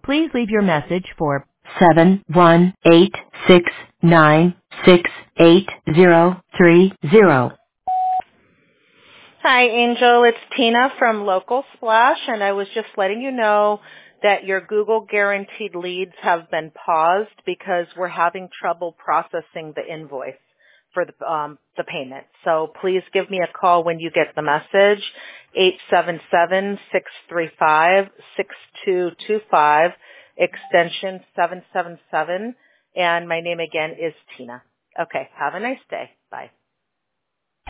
Please leave your message for 71869683030. Hi, Angel. It's Tina from Local Splash, and I was just letting you know that your Google Guaranteed leads have been paused because we're having trouble processing the invoice for the payment. So please give me a call when you get the message, 877-635-6225, extension 777, and my name again is Tina. Okay, have a nice day. Bye.